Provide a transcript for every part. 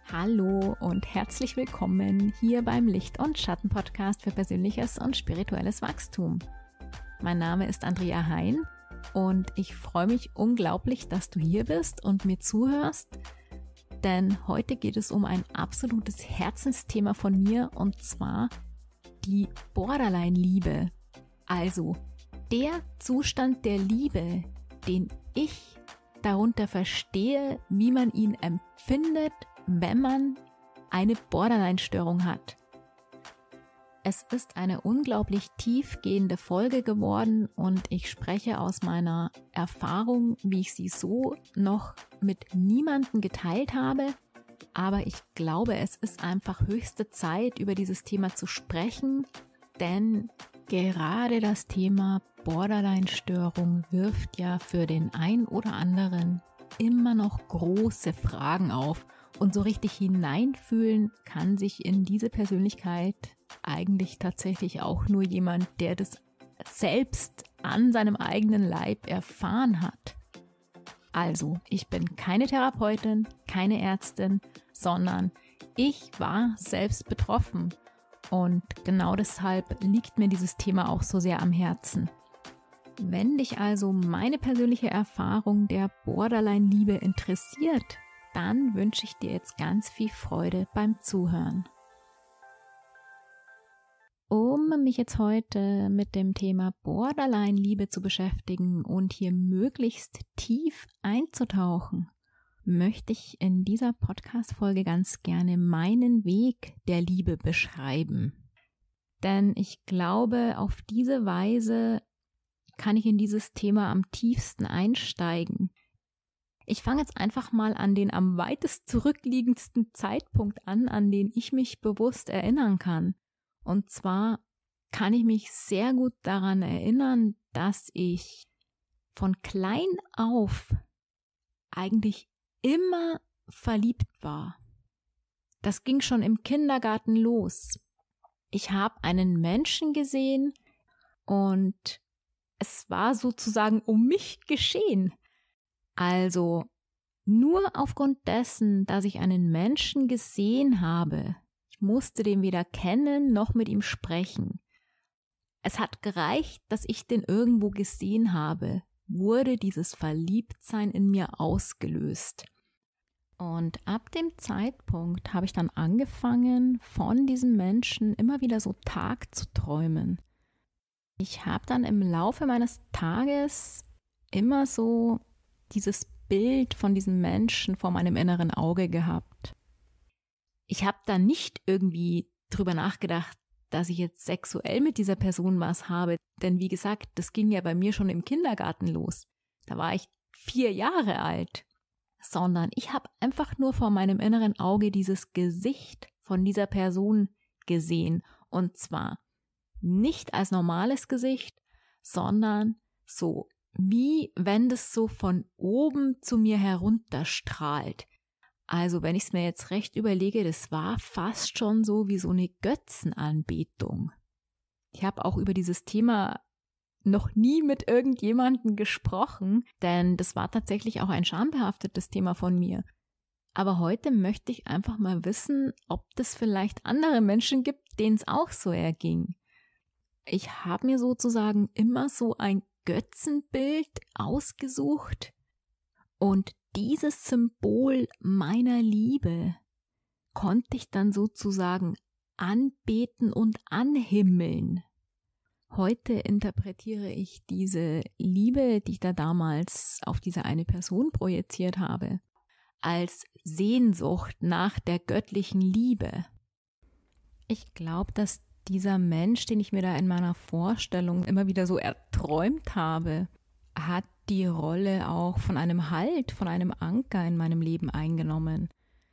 Hallo und herzlich willkommen hier beim Licht- und Schatten-Podcast für persönliches und spirituelles Wachstum. Mein Name ist Andrea Hein und ich freue mich unglaublich, dass du hier bist und mir zuhörst, denn heute geht es um ein absolutes Herzensthema von mir und zwar die Borderline-Liebe. Also der Zustand der Liebe, den ich darunter verstehe, wie man ihn empfindet, wenn man eine Borderline-Störung hat. Es ist eine unglaublich tiefgehende Folge geworden und ich spreche aus meiner Erfahrung, wie ich sie so noch mit niemandem geteilt habe. Aber ich glaube, es ist einfach höchste Zeit, über dieses Thema zu sprechen, denn gerade das Thema Borderline-Störung wirft ja für den einen oder anderen immer noch große Fragen auf. Und so richtig hineinfühlen kann sich in diese Persönlichkeit eigentlich tatsächlich auch nur jemand, der das selbst an seinem eigenen Leib erfahren hat. Also, ich bin keine Therapeutin, keine Ärztin, sondern ich war selbst betroffen. Und genau deshalb liegt mir dieses Thema auch so sehr am Herzen. Wenn dich also meine persönliche Erfahrung der Borderline-Liebe interessiert, dann wünsche ich dir jetzt ganz viel Freude beim Zuhören. Um mich jetzt heute mit dem Thema Borderline-Liebe zu beschäftigen und hier möglichst tief einzutauchen, möchte ich in dieser Podcast-Folge ganz gerne meinen Weg der Liebe beschreiben. Denn ich glaube, auf diese Weise kann ich in dieses Thema am tiefsten einsteigen. Ich fange jetzt einfach mal an den am weitest zurückliegendsten Zeitpunkt an den ich mich bewusst erinnern kann. Und zwar kann ich mich sehr gut daran erinnern, dass ich von klein auf eigentlich immer verliebt war. Das ging schon im Kindergarten los. Ich habe einen Menschen gesehen und es war sozusagen um mich geschehen. Also nur aufgrund dessen, dass ich einen Menschen gesehen habe, ich musste den weder kennen noch mit ihm sprechen. Es hat gereicht, dass ich den irgendwo gesehen habe, wurde dieses Verliebtsein in mir ausgelöst. Und ab dem Zeitpunkt habe ich dann angefangen, von diesem Menschen immer wieder so Tag zu träumen. Ich habe dann im Laufe meines Tages immer so dieses Bild von diesem Menschen vor meinem inneren Auge gehabt. Ich habe da nicht irgendwie drüber nachgedacht, dass ich jetzt sexuell mit dieser Person was habe. Denn wie gesagt, das ging ja bei mir schon im Kindergarten los. Da war ich 4 Jahre alt. Sondern ich habe einfach nur vor meinem inneren Auge dieses Gesicht von dieser Person gesehen. Und zwar nicht als normales Gesicht, sondern so wie wenn das so von oben zu mir herunterstrahlt. Also wenn ich es mir jetzt recht überlege, das war fast schon so wie so eine Götzenanbetung. Ich habe auch über dieses Thema noch nie mit irgendjemandem gesprochen, denn das war tatsächlich auch ein schambehaftetes Thema von mir. Aber heute möchte ich einfach mal wissen, ob das vielleicht andere Menschen gibt, denen es auch so erging. Ich habe mir sozusagen immer so ein Götzenbild ausgesucht und dieses Symbol meiner Liebe konnte ich dann sozusagen anbeten und anhimmeln. Heute interpretiere ich diese Liebe, die ich da damals auf diese eine Person projiziert habe, als Sehnsucht nach der göttlichen Liebe. Ich glaube, dass dieser Mensch, den ich mir da in meiner Vorstellung immer wieder so erträumt habe, hat die Rolle auch von einem Halt, von einem Anker in meinem Leben eingenommen.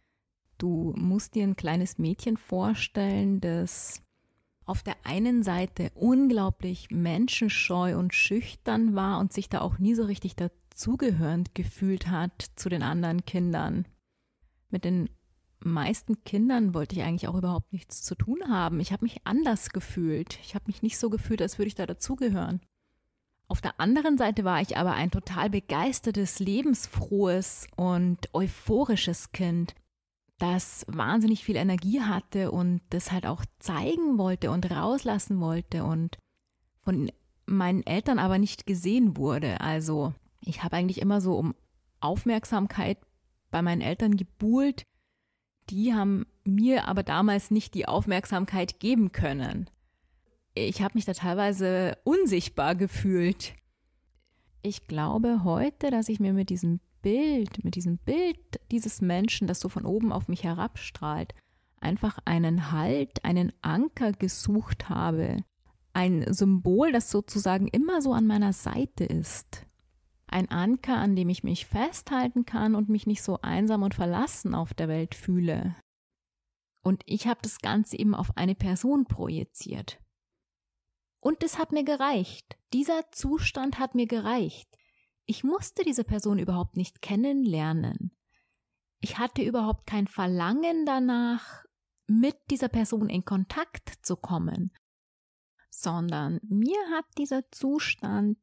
Du musst dir ein kleines Mädchen vorstellen, das auf der einen Seite unglaublich menschenscheu und schüchtern war und sich da auch nie so richtig dazugehörend gefühlt hat zu den anderen Kindern. Mit den meisten Kindern wollte ich eigentlich auch überhaupt nichts zu tun haben. Ich habe mich anders gefühlt. Ich habe mich nicht so gefühlt, als würde ich da dazugehören. Auf der anderen Seite war ich aber ein total begeistertes, lebensfrohes und euphorisches Kind. das wahnsinnig viel Energie hatte und das halt auch zeigen wollte und rauslassen wollte und von meinen Eltern aber nicht gesehen wurde. Also ich habe eigentlich immer so um Aufmerksamkeit bei meinen Eltern gebuhlt. Die haben mir aber damals nicht die Aufmerksamkeit geben können. Ich habe mich da teilweise unsichtbar gefühlt. Ich glaube heute, dass ich mir mit diesem Bild dieses Menschen, das so von oben auf mich herabstrahlt, einfach einen Halt, einen Anker gesucht habe. Ein Symbol, das sozusagen immer so an meiner Seite ist. Ein Anker, an dem ich mich festhalten kann und mich nicht so einsam und verlassen auf der Welt fühle. Und ich habe das Ganze eben auf eine Person projiziert. Und das hat mir gereicht. Dieser Zustand hat mir gereicht. Ich musste diese Person überhaupt nicht kennenlernen. Ich hatte überhaupt kein Verlangen danach, mit dieser Person in Kontakt zu kommen, sondern mir hat dieser Zustand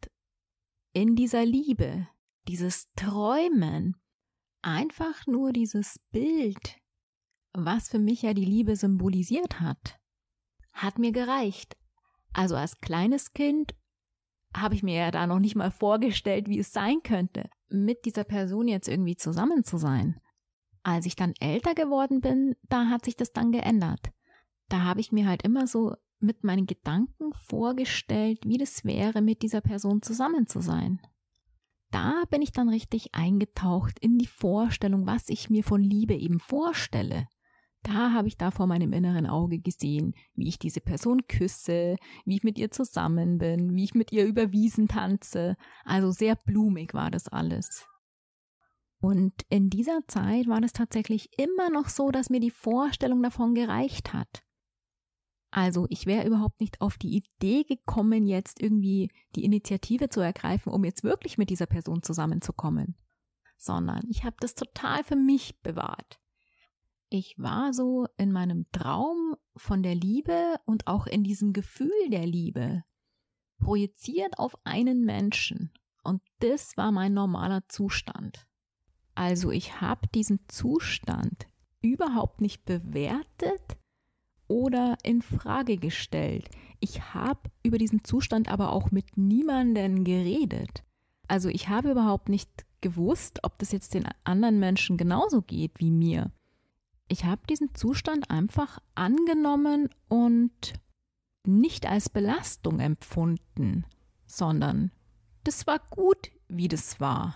in dieser Liebe, dieses Träumen, einfach nur dieses Bild, was für mich ja die Liebe symbolisiert hat mir gereicht. Also als kleines Kind habe ich mir ja da noch nicht mal vorgestellt, wie es sein könnte, mit dieser Person jetzt irgendwie zusammen zu sein. Als ich dann älter geworden bin, da hat sich das dann geändert. Da habe ich mir halt immer so mit meinen Gedanken vorgestellt, wie das wäre, mit dieser Person zusammen zu sein. Da bin ich dann richtig eingetaucht in die Vorstellung, was ich mir von Liebe eben vorstelle. Da habe ich da vor meinem inneren Auge gesehen, wie ich diese Person küsse, wie ich mit ihr zusammen bin, wie ich mit ihr über Wiesen tanze. Also sehr blumig war das alles. Und in dieser Zeit war das tatsächlich immer noch so, dass mir die Vorstellung davon gereicht hat. Also ich wäre überhaupt nicht auf die Idee gekommen, jetzt irgendwie die Initiative zu ergreifen, um jetzt wirklich mit dieser Person zusammenzukommen, sondern ich habe das total für mich bewahrt. Ich war so in meinem Traum von der Liebe und auch in diesem Gefühl der Liebe projiziert auf einen Menschen. Und das war mein normaler Zustand. Also ich habe diesen Zustand überhaupt nicht bewertet oder in Frage gestellt. Ich habe über diesen Zustand aber auch mit niemandem geredet. Also ich habe überhaupt nicht gewusst, ob das jetzt den anderen Menschen genauso geht wie mir. Ich habe diesen Zustand einfach angenommen und nicht als Belastung empfunden, sondern das war gut, wie das war.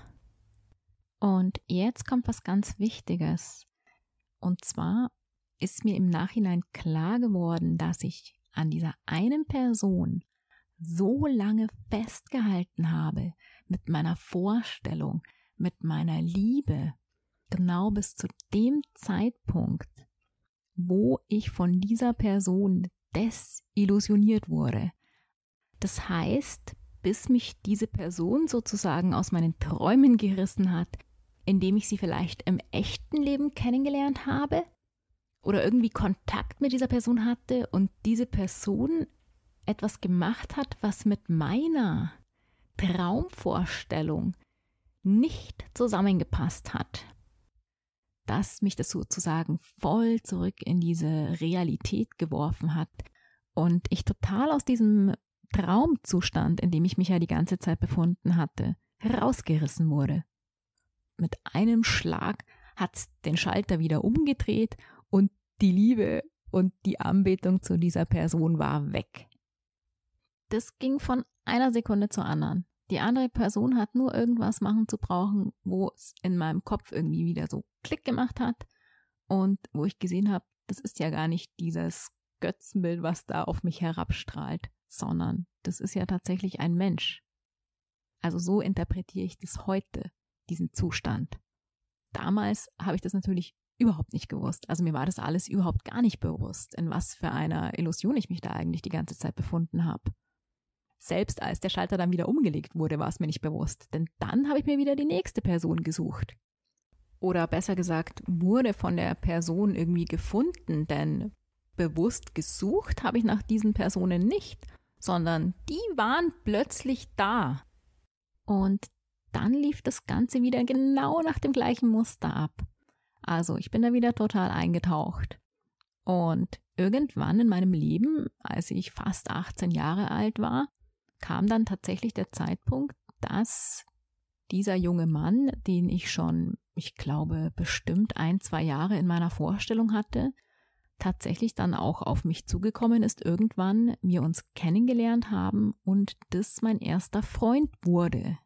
Und jetzt kommt was ganz Wichtiges. Und zwar ist mir im Nachhinein klar geworden, dass ich an dieser einen Person so lange festgehalten habe mit meiner Vorstellung, mit meiner Liebe, genau bis zu dem Zeitpunkt, wo ich von dieser Person desillusioniert wurde. Das heißt, bis mich diese Person sozusagen aus meinen Träumen gerissen hat, indem ich sie vielleicht im echten Leben kennengelernt habe oder irgendwie Kontakt mit dieser Person hatte und diese Person etwas gemacht hat, was mit meiner Traumvorstellung nicht zusammengepasst hat. Dass mich das sozusagen voll zurück in diese Realität geworfen hat und ich total aus diesem Traumzustand, in dem ich mich ja die ganze Zeit befunden hatte, herausgerissen wurde. Mit einem Schlag hat es den Schalter wieder umgedreht und die Liebe und die Anbetung zu dieser Person war weg. Das ging von einer Sekunde zur anderen. Die andere Person hat nur irgendwas machen zu brauchen, wo es in meinem Kopf irgendwie wieder so Klick gemacht hat und wo ich gesehen habe, das ist ja gar nicht dieses Götzenbild, was da auf mich herabstrahlt, sondern das ist ja tatsächlich ein Mensch. Also so interpretiere ich das heute, diesen Zustand. Damals habe ich das natürlich überhaupt nicht gewusst. Also mir war das alles überhaupt gar nicht bewusst, in was für einer Illusion ich mich da eigentlich die ganze Zeit befunden habe. Selbst als der Schalter dann wieder umgelegt wurde, war es mir nicht bewusst, denn dann habe ich mir wieder die nächste Person gesucht. Oder besser gesagt, wurde von der Person irgendwie gefunden, denn bewusst gesucht habe ich nach diesen Personen nicht, sondern die waren plötzlich da. Und dann lief das Ganze wieder genau nach dem gleichen Muster ab. Also ich bin da wieder total eingetaucht. Und irgendwann in meinem Leben, als ich fast 18 Jahre alt war, kam dann tatsächlich der Zeitpunkt, dass dieser junge Mann, den ich schon, ich glaube, bestimmt 1-2 Jahre in meiner Vorstellung hatte, tatsächlich dann auch auf mich zugekommen ist irgendwann, wir uns kennengelernt haben und das mein erster Freund wurde.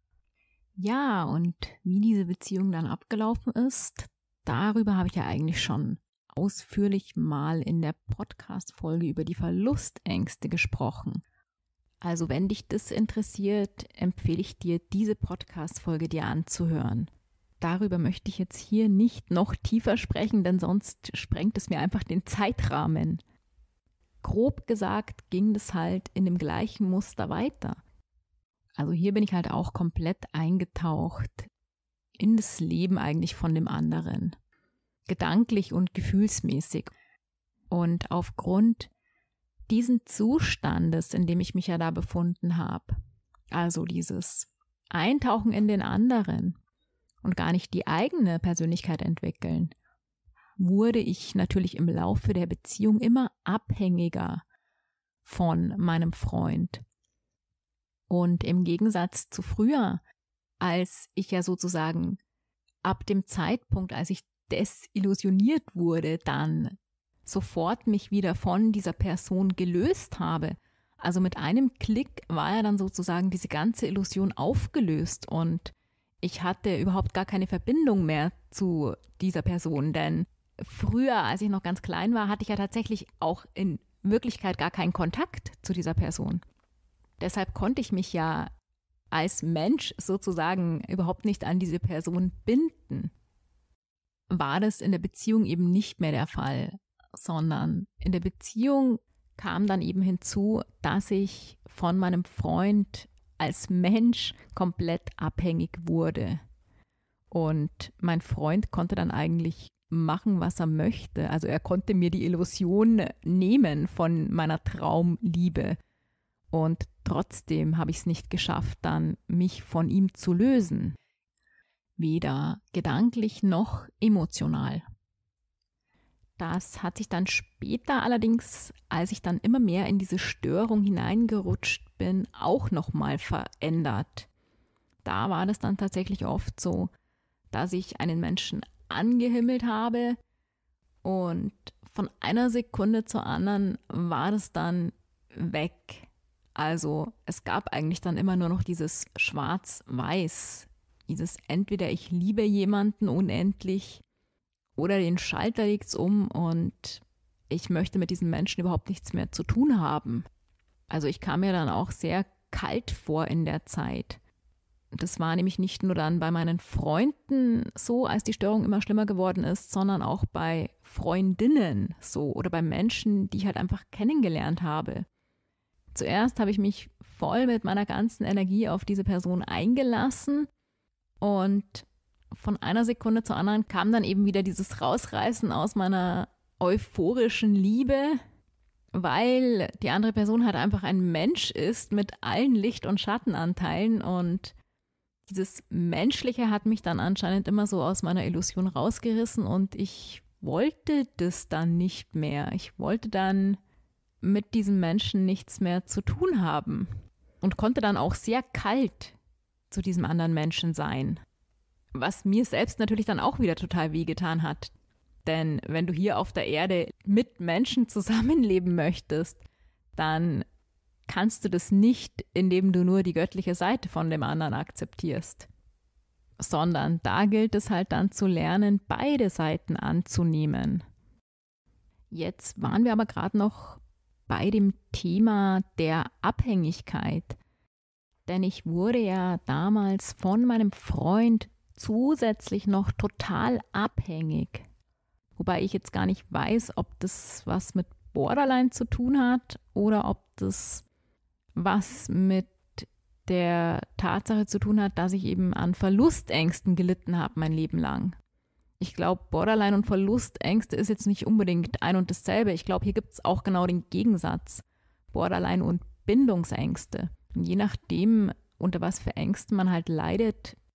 Ja, und wie diese Beziehung dann abgelaufen ist, darüber habe ich ja eigentlich schon ausführlich mal in der Podcast-Folge über die Verlustängste gesprochen. Also wenn dich das interessiert, empfehle ich dir, diese Podcast-Folge dir anzuhören. Darüber möchte ich jetzt hier nicht noch tiefer sprechen, denn sonst sprengt es mir einfach den Zeitrahmen. Grob gesagt ging das halt in dem gleichen Muster weiter. Also hier bin ich halt auch komplett eingetaucht in das Leben eigentlich von dem anderen. Gedanklich und gefühlsmäßig. Und aufgrund diesen Zustandes, in dem ich mich ja da befunden habe, also dieses Eintauchen in den anderen und gar nicht die eigene Persönlichkeit entwickeln, wurde ich natürlich im Laufe der Beziehung immer abhängiger von meinem Freund. Und im Gegensatz zu früher, als ich ja sozusagen ab dem Zeitpunkt, als ich desillusioniert wurde, dann sofort mich wieder von dieser Person gelöst habe. Also mit einem Klick war ja dann sozusagen diese ganze Illusion aufgelöst und ich hatte überhaupt gar keine Verbindung mehr zu dieser Person, denn früher, als ich noch ganz klein war, hatte ich ja tatsächlich auch in Wirklichkeit gar keinen Kontakt zu dieser Person. Deshalb konnte ich mich ja als Mensch sozusagen überhaupt nicht an diese Person binden. War das in der Beziehung eben nicht mehr der Fall, sondern in der Beziehung kam dann eben hinzu, dass ich von meinem Freund als Mensch komplett abhängig wurde. Und mein Freund konnte dann eigentlich machen, was er möchte. Also er konnte mir die Illusion nehmen von meiner Traumliebe. Und trotzdem habe ich es nicht geschafft, dann mich von ihm zu lösen. Weder gedanklich noch emotional. Das hat sich dann später allerdings, als ich dann immer mehr in diese Störung hineingerutscht bin, auch nochmal verändert. Da war das dann tatsächlich oft so, dass ich einen Menschen angehimmelt habe und von einer Sekunde zur anderen war das dann weg. Also es gab eigentlich dann immer nur noch dieses Schwarz-Weiß, dieses entweder ich liebe jemanden unendlich oder den Schalter legt's um und ich möchte mit diesem Menschen überhaupt nichts mehr zu tun haben. Also ich kam mir dann auch sehr kalt vor in der Zeit. Das war nämlich nicht nur dann bei meinen Freunden so, als die Störung immer schlimmer geworden ist, sondern auch bei Freundinnen so oder bei Menschen, die ich halt einfach kennengelernt habe. Zuerst habe ich mich voll mit meiner ganzen Energie auf diese Person eingelassen und von einer Sekunde zur anderen kam dann eben wieder dieses Rausreißen aus meiner euphorischen Liebe, weil die andere Person halt einfach ein Mensch ist mit allen Licht- und Schattenanteilen und dieses Menschliche hat mich dann anscheinend immer so aus meiner Illusion rausgerissen und ich wollte das dann nicht mehr. Ich wollte dann mit diesem Menschen nichts mehr zu tun haben und konnte dann auch sehr kalt zu diesem anderen Menschen sein. Was mir selbst natürlich dann auch wieder total wehgetan hat. Denn wenn du hier auf der Erde mit Menschen zusammenleben möchtest, dann kannst du das nicht, indem du nur die göttliche Seite von dem anderen akzeptierst. Sondern da gilt es halt dann zu lernen, beide Seiten anzunehmen. Jetzt waren wir aber gerade noch bei dem Thema der Abhängigkeit. Denn ich wurde ja damals von meinem Freund zusätzlich noch total abhängig. Wobei ich jetzt gar nicht weiß, ob das was mit Borderline zu tun hat oder ob das was mit der Tatsache zu tun hat, dass ich eben an Verlustängsten gelitten habe mein Leben lang. Ich glaube, Borderline und Verlustängste ist jetzt nicht unbedingt ein und dasselbe. Ich glaube, hier gibt es auch genau den Gegensatz. Borderline und Bindungsängste. Und je nachdem, unter was für Ängsten man halt leidet,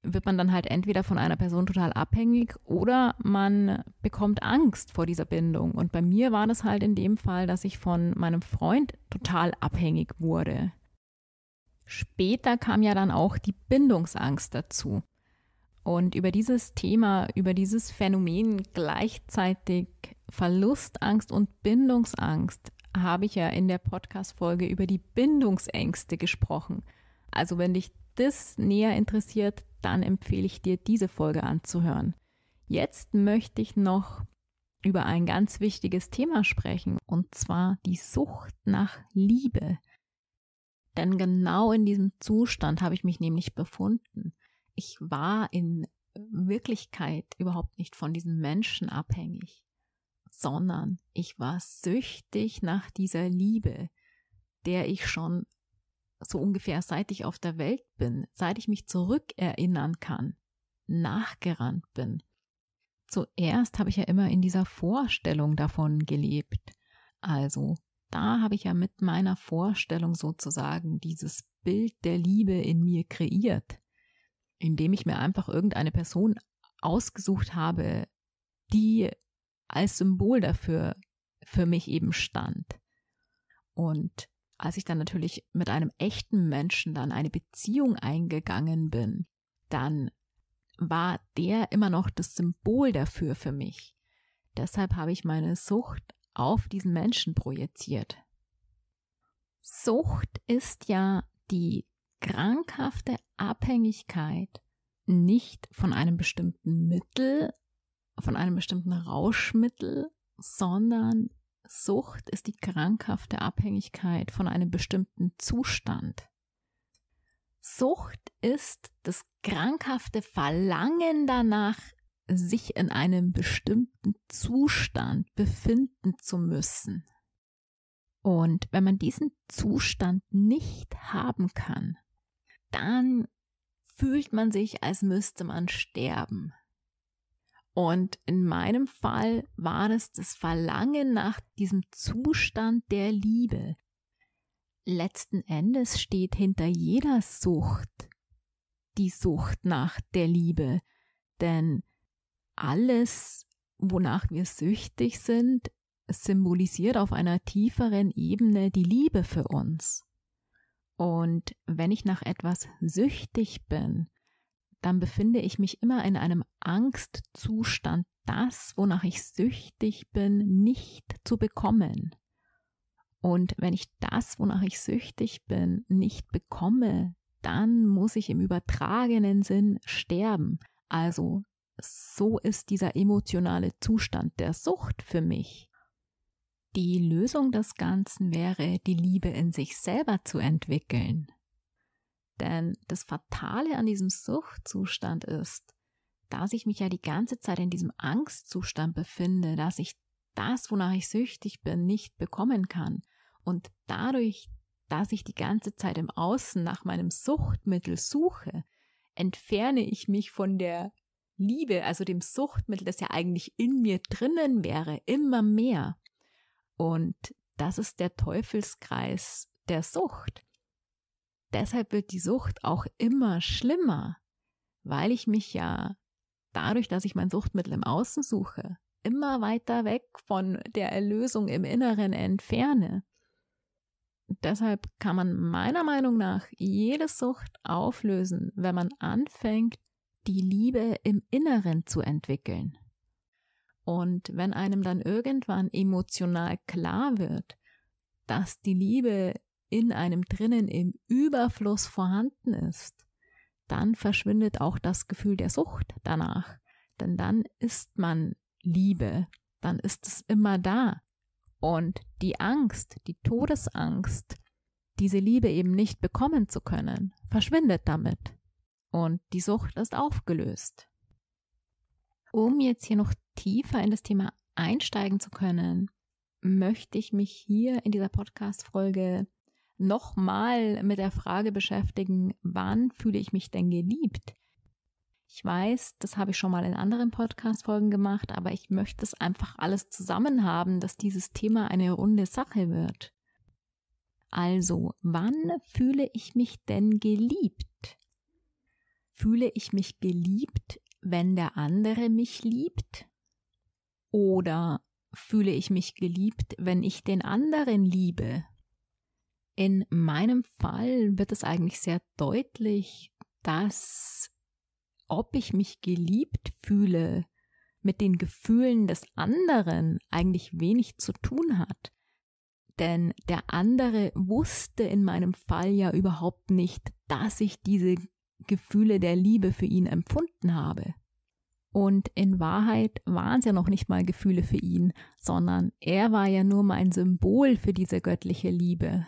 wird man dann halt entweder von einer Person total abhängig oder man bekommt Angst vor dieser Bindung. Und bei mir war das halt in dem Fall, dass ich von meinem Freund total abhängig wurde. Später kam ja dann auch die Bindungsangst dazu. Und über dieses Thema, über dieses Phänomen gleichzeitig Verlustangst und Bindungsangst habe ich ja in der Podcast-Folge über die Bindungsängste gesprochen. Also wenn dich das näher interessiert, dann empfehle ich dir, diese Folge anzuhören. Jetzt möchte ich noch über ein ganz wichtiges Thema sprechen, und zwar die Sucht nach Liebe. Denn genau in diesem Zustand habe ich mich nämlich befunden. Ich war in Wirklichkeit überhaupt nicht von diesem Menschen abhängig, sondern ich war süchtig nach dieser Liebe, der ich schon so ungefähr seit ich auf der Welt bin, seit ich mich zurückerinnern kann, nachgerannt bin. Zuerst habe ich ja immer in dieser Vorstellung davon gelebt. Also da habe ich ja mit meiner Vorstellung sozusagen dieses Bild der Liebe in mir kreiert, indem ich mir einfach irgendeine Person ausgesucht habe, die als Symbol dafür für mich eben stand. Und als ich dann natürlich mit einem echten Menschen dann eine Beziehung eingegangen bin, dann war der immer noch das Symbol dafür für mich. Deshalb habe ich meine Sucht auf diesen Menschen projiziert. Sucht ist ja die krankhafte Abhängigkeit nicht von einem bestimmten Mittel, von einem bestimmten Rauschmittel, sondern Sucht ist die krankhafte Abhängigkeit von einem bestimmten Zustand. Sucht ist das krankhafte Verlangen danach, sich in einem bestimmten Zustand befinden zu müssen. Und wenn man diesen Zustand nicht haben kann, dann fühlt man sich, als müsste man sterben. Und in meinem Fall war es das Verlangen nach diesem Zustand der Liebe. Letzten Endes steht hinter jeder Sucht die Sucht nach der Liebe. Denn alles, wonach wir süchtig sind, symbolisiert auf einer tieferen Ebene die Liebe für uns. Und wenn ich nach etwas süchtig bin, dann befinde ich mich immer in einem Angstzustand, das, wonach ich süchtig bin, nicht zu bekommen. Und wenn ich das, wonach ich süchtig bin, nicht bekomme, dann muss ich im übertragenen Sinn sterben. Also so ist dieser emotionale Zustand der Sucht für mich. Die Lösung des Ganzen wäre, die Liebe in sich selber zu entwickeln. Denn das Fatale an diesem Suchtzustand ist, dass ich mich ja die ganze Zeit in diesem Angstzustand befinde, dass ich das, wonach ich süchtig bin, nicht bekommen kann. Und dadurch, dass ich die ganze Zeit im Außen nach meinem Suchtmittel suche, entferne ich mich von der Liebe, also dem Suchtmittel, das ja eigentlich in mir drinnen wäre, immer mehr. Und das ist der Teufelskreis der Sucht. Deshalb wird die Sucht auch immer schlimmer, weil ich mich ja dadurch, dass ich mein Suchtmittel im Außen suche, immer weiter weg von der Erlösung im Inneren entferne. Deshalb kann man meiner Meinung nach jede Sucht auflösen, wenn man anfängt, die Liebe im Inneren zu entwickeln. Und wenn einem dann irgendwann emotional klar wird, dass die Liebe in einem drinnen im Überfluss vorhanden ist, dann verschwindet auch das Gefühl der Sucht danach. Denn dann ist man Liebe, dann ist es immer da. Und die Angst, die Todesangst, diese Liebe eben nicht bekommen zu können, verschwindet damit. Und die Sucht ist aufgelöst. Um jetzt hier noch tiefer in das Thema einsteigen zu können, möchte ich mich hier in dieser Podcast-Folge nochmal mit der Frage beschäftigen, wann fühle ich mich denn geliebt? Ich weiß, das habe ich schon mal in anderen Podcast-Folgen gemacht, aber ich möchte es einfach alles zusammen haben, dass dieses Thema eine runde Sache wird. Also, wann fühle ich mich denn geliebt? Fühle ich mich geliebt, wenn der andere mich liebt? Oder fühle ich mich geliebt, wenn ich den anderen liebe? In meinem Fall wird es eigentlich sehr deutlich, dass ob ich mich geliebt fühle, mit den Gefühlen des anderen eigentlich wenig zu tun hat. Denn der andere wusste in meinem Fall ja überhaupt nicht, dass ich diese Gefühle der Liebe für ihn empfunden habe. Und in Wahrheit waren es ja noch nicht mal Gefühle für ihn, sondern er war ja nur mein Symbol für diese göttliche Liebe.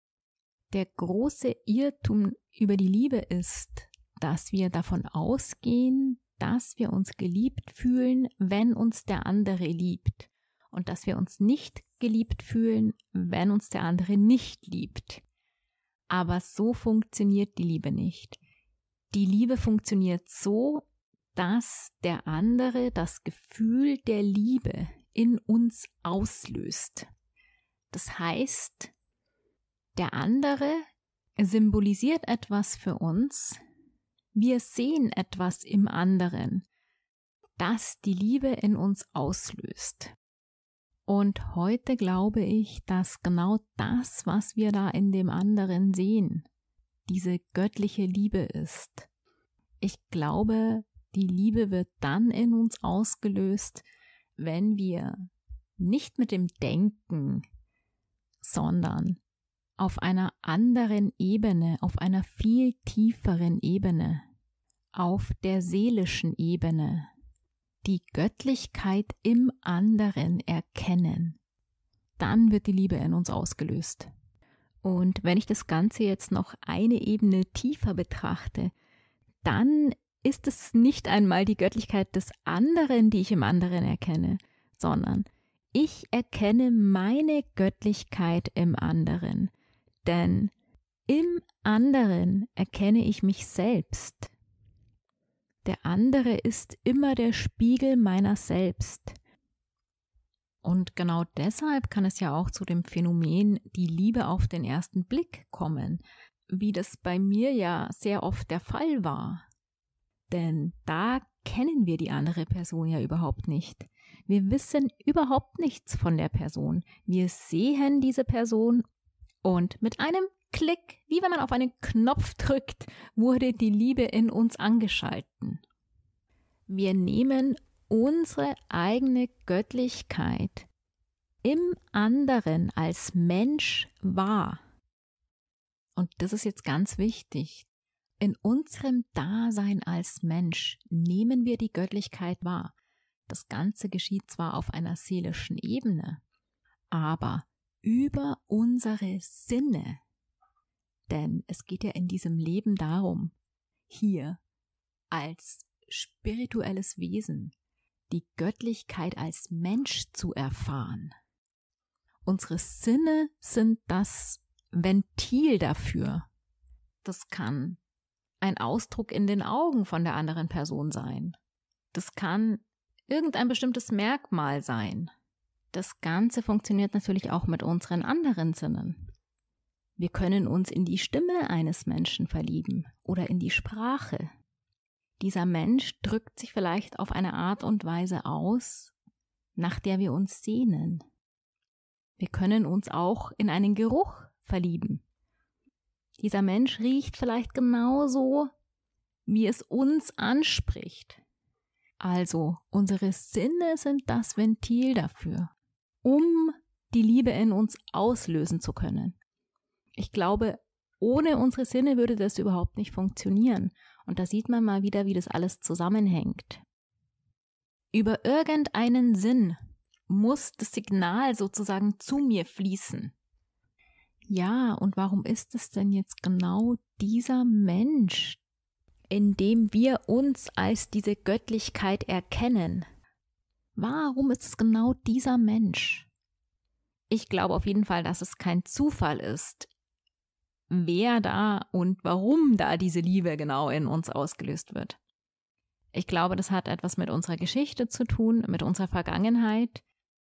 Der große Irrtum über die Liebe ist, dass wir davon ausgehen, dass wir uns geliebt fühlen, wenn uns der andere liebt. Und dass wir uns nicht geliebt fühlen, wenn uns der andere nicht liebt. Aber so funktioniert die Liebe nicht. Die Liebe funktioniert so, dass der andere das Gefühl der Liebe in uns auslöst. Das heißt, der andere symbolisiert etwas für uns. Wir sehen etwas im anderen, das die Liebe in uns auslöst. Und heute glaube ich, dass genau das, was wir da in dem anderen sehen, diese göttliche Liebe ist. Ich glaube, die Liebe wird dann in uns ausgelöst, wenn wir nicht mit dem Denken, sondern auf einer anderen Ebene, auf einer viel tieferen Ebene, auf der seelischen Ebene, die Göttlichkeit im anderen erkennen. Dann wird die Liebe in uns ausgelöst. Und wenn ich das Ganze jetzt noch eine Ebene tiefer betrachte, dann ist es nicht einmal die Göttlichkeit des anderen, die ich im anderen erkenne, sondern ich erkenne meine Göttlichkeit im anderen. Denn im anderen erkenne ich mich selbst. Der andere ist immer der Spiegel meiner selbst. Und genau deshalb kann es ja auch zu dem Phänomen die Liebe auf den ersten Blick kommen, wie das bei mir ja sehr oft der Fall war. Denn da kennen wir die andere Person ja überhaupt nicht. Wir wissen überhaupt nichts von der Person. Wir sehen diese Person und mit einem Klick, wie wenn man auf einen Knopf drückt, wurde die Liebe in uns angeschalten. Wir nehmen unsere eigene Göttlichkeit im anderen als Mensch wahr. Und das ist jetzt ganz wichtig. In unserem Dasein als Mensch nehmen wir die Göttlichkeit wahr. Das Ganze geschieht zwar auf einer seelischen Ebene, aber über unsere Sinne. Denn es geht ja in diesem Leben darum, hier als spirituelles Wesen die Göttlichkeit als Mensch zu erfahren. Unsere Sinne sind das Ventil dafür. Das kann ein Ausdruck in den Augen von der anderen Person sein. Das kann irgendein bestimmtes Merkmal sein. Das Ganze funktioniert natürlich auch mit unseren anderen Sinnen. Wir können uns in die Stimme eines Menschen verlieben oder in die Sprache. Dieser Mensch drückt sich vielleicht auf eine Art und Weise aus, nach der wir uns sehnen. Wir können uns auch in einen Geruch verlieben. Dieser Mensch riecht vielleicht genauso, wie es uns anspricht. Also, unsere Sinne sind das Ventil dafür, um die Liebe in uns auslösen zu können. Ich glaube, ohne unsere Sinne würde das überhaupt nicht funktionieren. Und da sieht man mal wieder, wie das alles zusammenhängt. Über irgendeinen Sinn muss das Signal sozusagen zu mir fließen. Ja, und warum ist es denn jetzt genau dieser Mensch, in dem wir uns als diese Göttlichkeit erkennen? Warum ist es genau dieser Mensch? Ich glaube auf jeden Fall, dass es kein Zufall ist, wer da und warum da diese Liebe genau in uns ausgelöst wird. Ich glaube, das hat etwas mit unserer Geschichte zu tun, mit unserer Vergangenheit.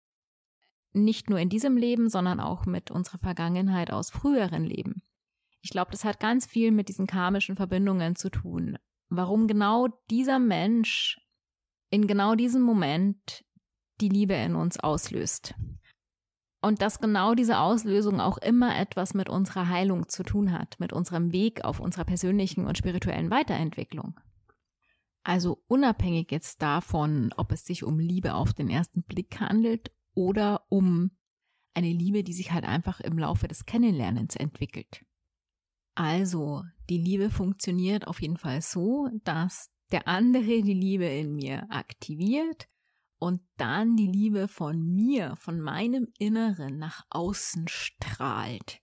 Nicht nur in diesem Leben, sondern auch mit unserer Vergangenheit aus früheren Leben. Ich glaube, das hat ganz viel mit diesen karmischen Verbindungen zu tun, warum genau dieser Mensch in genau diesem Moment die Liebe in uns auslöst. Und dass genau diese Auslösung auch immer etwas mit unserer Heilung zu tun hat, mit unserem Weg auf unserer persönlichen und spirituellen Weiterentwicklung. Also unabhängig jetzt davon, ob es sich um Liebe auf den ersten Blick handelt oder um eine Liebe, die sich halt einfach im Laufe des Kennenlernens entwickelt. Also die Liebe funktioniert auf jeden Fall so, dass der andere die Liebe in mir aktiviert und dann die Liebe von mir, von meinem Inneren nach außen strahlt.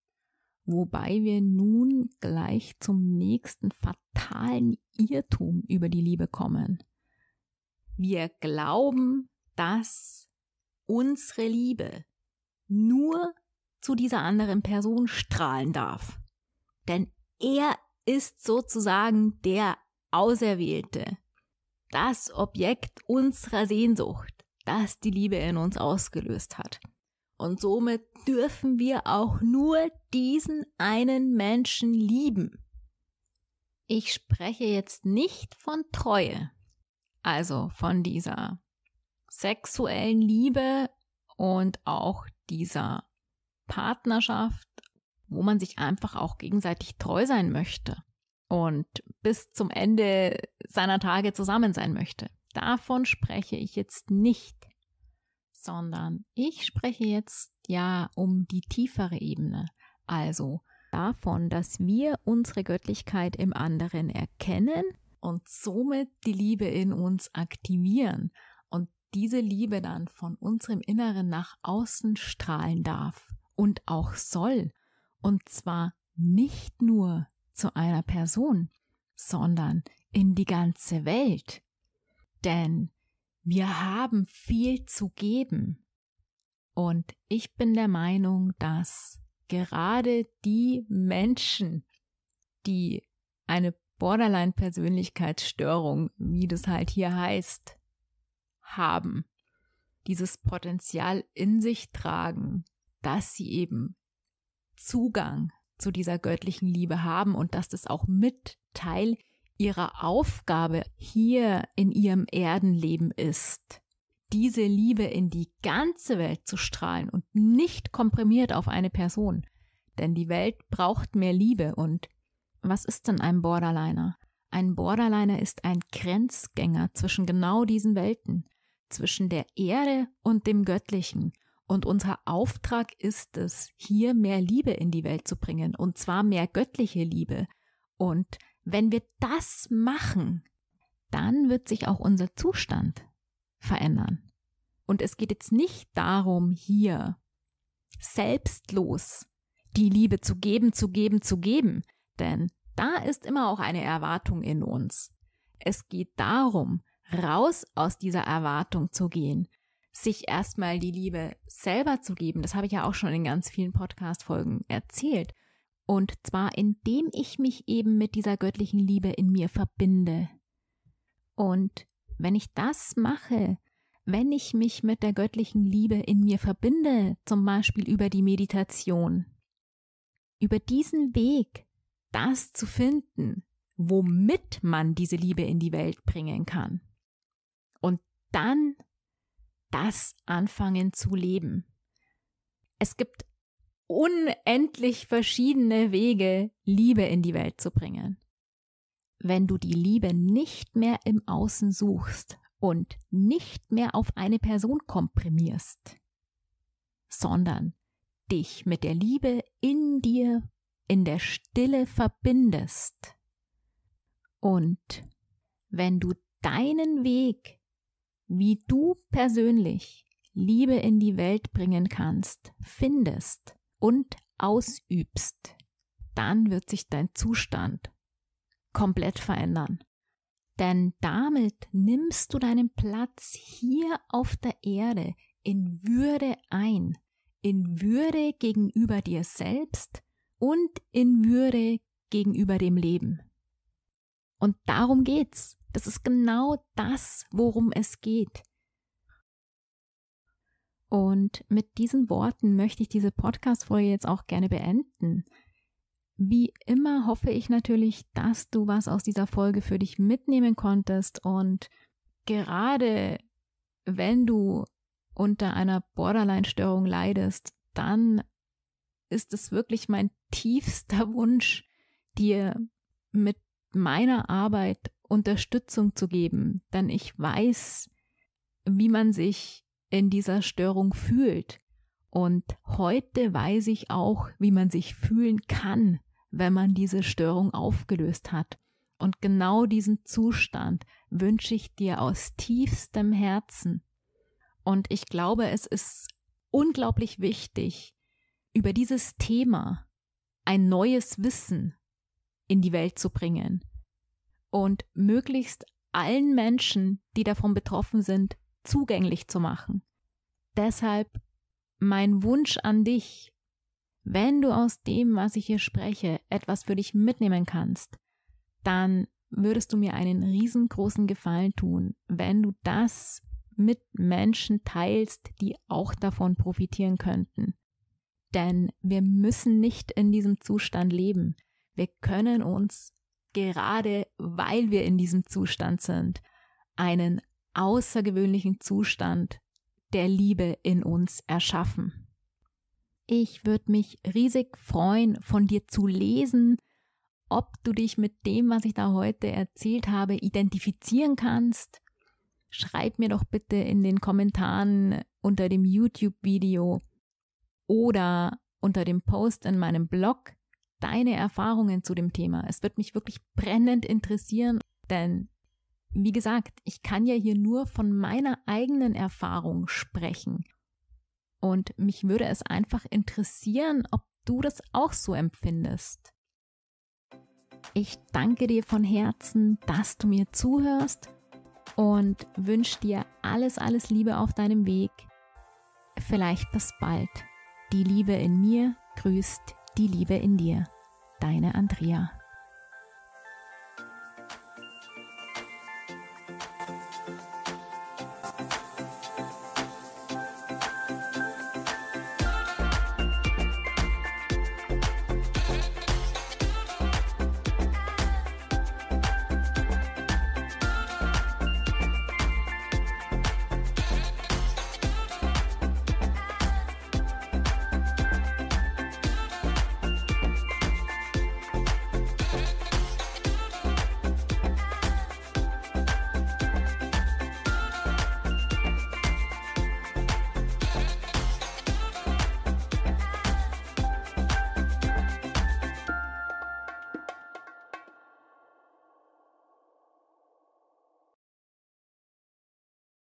Wobei wir nun gleich zum nächsten fatalen Irrtum über die Liebe kommen. Wir glauben, dass unsere Liebe nur zu dieser anderen Person strahlen darf. Denn er ist sozusagen der Auserwählte, das Objekt unserer Sehnsucht, das die Liebe in uns ausgelöst hat. Und somit dürfen wir auch nur diesen einen Menschen lieben. Ich spreche jetzt nicht von Treue, also von dieser sexuellen Liebe und auch dieser Partnerschaft, wo man sich einfach auch gegenseitig treu sein möchte und bis zum Ende seiner Tage zusammen sein möchte. Davon spreche ich jetzt nicht, sondern ich spreche jetzt ja um die tiefere Ebene, also davon, dass wir unsere Göttlichkeit im anderen erkennen und somit die Liebe in uns aktivieren und diese Liebe dann von unserem Inneren nach außen strahlen darf und auch soll. Und zwar nicht nur zu einer Person, sondern in die ganze Welt. Denn wir haben viel zu geben. Und ich bin der Meinung, dass gerade die Menschen, die eine Borderline-Persönlichkeitsstörung, wie das halt hier heißt, haben, dieses Potenzial in sich tragen, dass sie eben Zugang zu dieser göttlichen Liebe haben und dass das auch mit Teil ihrer Aufgabe hier in ihrem Erdenleben ist, diese Liebe in die ganze Welt zu strahlen und nicht komprimiert auf eine Person. Denn die Welt braucht mehr Liebe. Und was ist denn ein Borderliner? Ein Borderliner ist ein Grenzgänger zwischen genau diesen Welten, zwischen der Erde und dem Göttlichen. Und unser Auftrag ist es, hier mehr Liebe in die Welt zu bringen, und zwar mehr göttliche Liebe. Und wenn wir das machen, dann wird sich auch unser Zustand verändern. Und es geht jetzt nicht darum, hier selbstlos die Liebe zu geben, denn da ist immer auch eine Erwartung in uns. Es geht darum, raus aus dieser Erwartung zu gehen, sich erstmal die Liebe selber zu geben. Das habe ich ja auch schon in ganz vielen Podcast-Folgen erzählt. Und zwar, indem ich mich eben mit dieser göttlichen Liebe in mir verbinde. Und wenn ich das mache, wenn ich mich mit der göttlichen Liebe in mir verbinde, zum Beispiel über die Meditation, über diesen Weg, das zu finden, womit man diese Liebe in die Welt bringen kann. Und dann das anfangen zu leben. Es gibt unendlich verschiedene Wege, Liebe in die Welt zu bringen. Wenn du die Liebe nicht mehr im Außen suchst und nicht mehr auf eine Person komprimierst, sondern dich mit der Liebe in dir in der Stille verbindest und wenn du deinen Weg, wie du persönlich Liebe in die Welt bringen kannst, findest und ausübst, dann wird sich dein Zustand komplett verändern. Denn damit nimmst du deinen Platz hier auf der Erde in Würde ein, in Würde gegenüber dir selbst und in Würde gegenüber dem Leben. Und darum geht's. Das ist genau das, worum es geht. Und mit diesen Worten möchte ich diese Podcast-Folge jetzt auch gerne beenden. wie immer hoffe ich natürlich, dass du was aus dieser Folge für dich mitnehmen konntest, und gerade wenn du unter einer Borderline-Störung leidest, dann ist es wirklich mein tiefster Wunsch, dir mit meiner Arbeit Unterstützung zu geben, denn ich weiß, wie man sich in dieser Störung fühlt. Und heute weiß ich auch, wie man sich fühlen kann, wenn man diese Störung aufgelöst hat. Und genau diesen Zustand wünsche ich dir aus tiefstem Herzen. Und ich glaube, es ist unglaublich wichtig, über dieses Thema ein neues Wissen in die Welt zu bringen und möglichst allen Menschen, die davon betroffen sind, zugänglich zu machen. Deshalb mein Wunsch an dich, wenn du aus dem, was ich hier spreche, etwas für dich mitnehmen kannst, dann würdest du mir einen riesengroßen Gefallen tun, wenn du das mit Menschen teilst, die auch davon profitieren könnten. Denn wir müssen nicht in diesem Zustand leben. Wir können uns, gerade weil wir in diesem Zustand sind, einen außergewöhnlichen Zustand der Liebe in uns erschaffen. Ich würde mich riesig freuen, von dir zu lesen, ob du dich mit dem, was ich da heute erzählt habe, identifizieren kannst. Schreib mir doch bitte in den Kommentaren unter dem YouTube-Video oder unter dem Post in meinem Blog deine Erfahrungen zu dem Thema. Es wird mich wirklich brennend interessieren, denn wie gesagt, ich kann ja hier nur von meiner eigenen Erfahrung sprechen. Und mich würde es einfach interessieren, ob du das auch so empfindest. Ich danke dir von Herzen, dass du mir zuhörst und wünsche dir alles, alles Liebe auf deinem Weg. Vielleicht bis bald. Die Liebe in mir grüßt die Liebe in dir. Deine Andrea.